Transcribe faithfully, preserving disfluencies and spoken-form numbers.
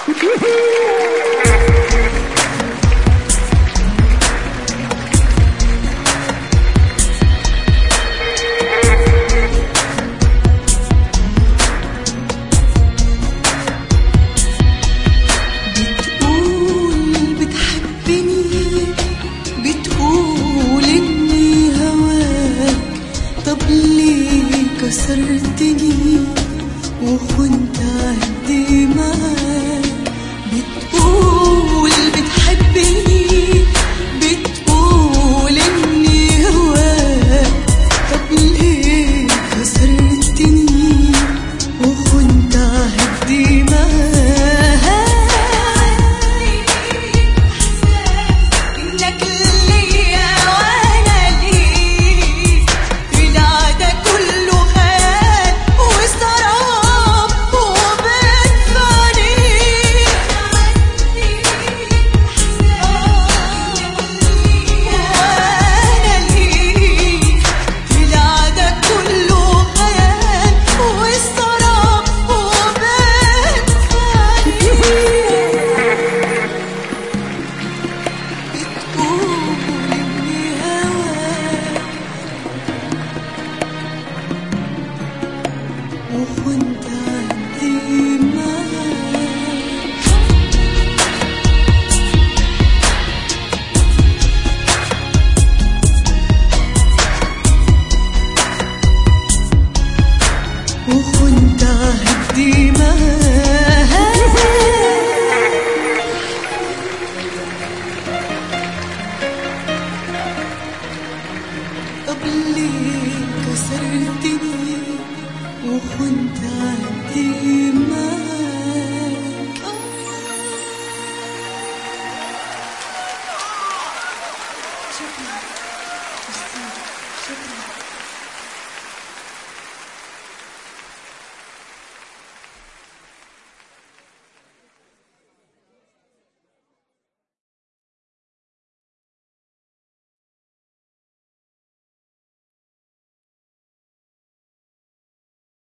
كسرتني وكنت عهدي معاك، بتقول بتحبني، بتقول اني هواك، طب ليه كسرتني وكنت عهدي معاك؟ وكنت عهدي معاك، وكنت عهدي معاك. طب ليه كسرتني وكنت عهدي معاك؟ شكرا شكرا.